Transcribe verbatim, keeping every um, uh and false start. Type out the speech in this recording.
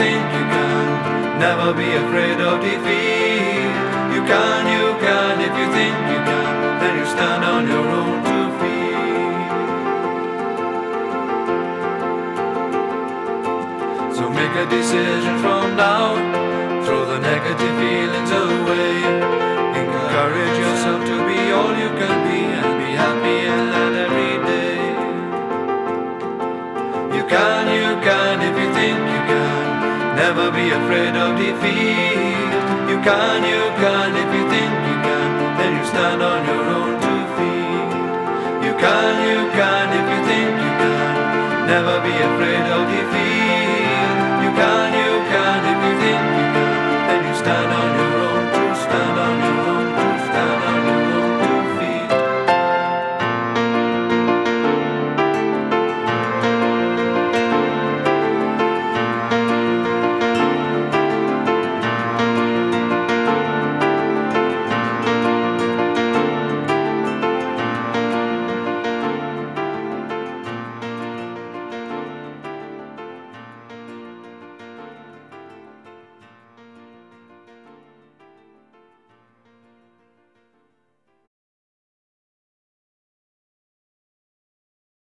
think you can. Never be afraid of defeat. You can, you can, if you think you can, then you stand on your own two feet. So make a decision from now. Throw the negative feelings away. Encourage yourself to be all you can be, and be happy in that every day. You can, you can, if you think you can. Never be afraid of defeat. You can, you can, if you think you can, then you stand on your own two feet. You can, you can, if you think you can. Never be afraid